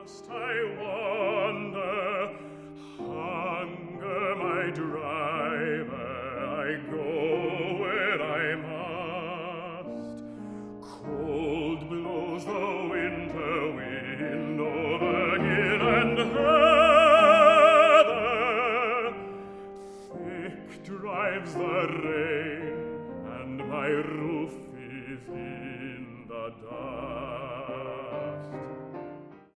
must I wander, hunger my driver, I go where I must. Cold blows the winter wind over hill and heather, thick drives the rain, and my roof is in the dust.